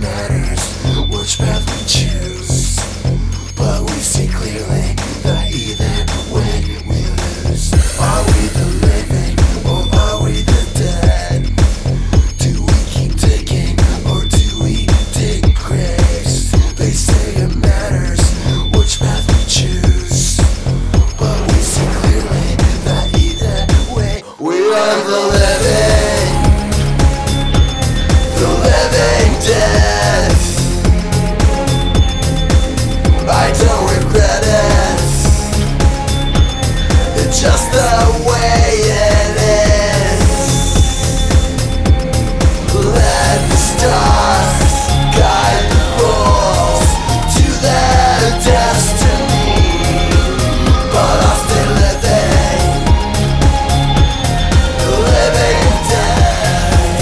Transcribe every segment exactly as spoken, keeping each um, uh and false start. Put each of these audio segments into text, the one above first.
matters which path we choose, but we see clearly that either way we lose. Are we the living or are we the dead? Do we keep digging or do we dig graves? They say it matters which path we choose, but we see clearly that either way we are the living, the living dead. I don't regret it, it's just the way it is. Let the stars guide the fools to their destiny, but I'll stay living, the living dead.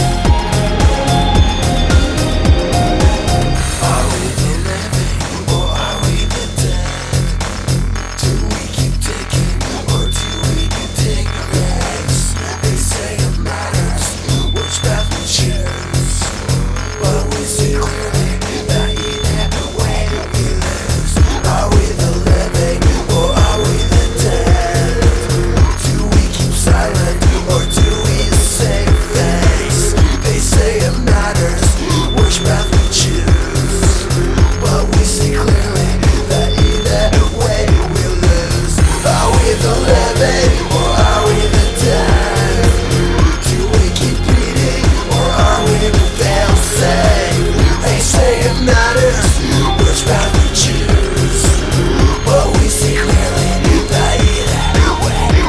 Are we the living or are we the dead? Do we keep digging or do we dig graves? They say it matters which path we choose, but we see clearly that either way we lose. Are we the living or are we the dead? Do we keep silent or do we say face? They say it matters which path we choose, but we see clearly that either way we lose. Are we the living or are we the dead? Do we keep bleeding or are we fail safe? They say it matters which path we choose, but we see clearly that either way we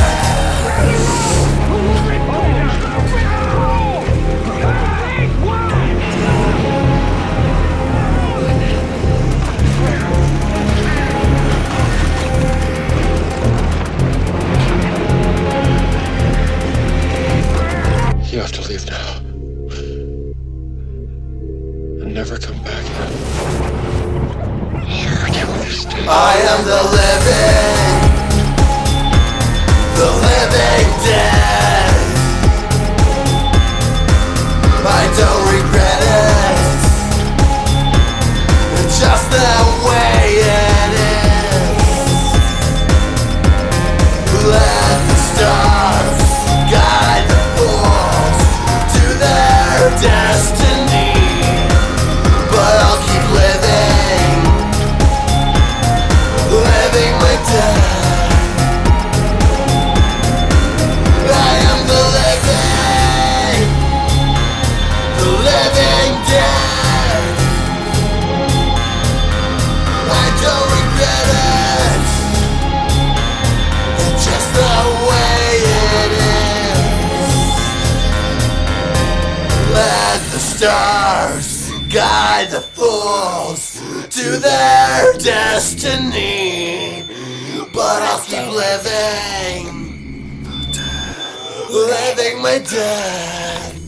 You have to leave now. And never come back. You understand? I am the living, the living dead. I don't regret it, it's just the way it is. Let the stars guide the fools to their destiny, but I'll keep living, living my death. I am the living, the living dead. I don't regret it, it's just the way it is. Let the stars guide the fools to their destiny, but I'll keep living, living my death.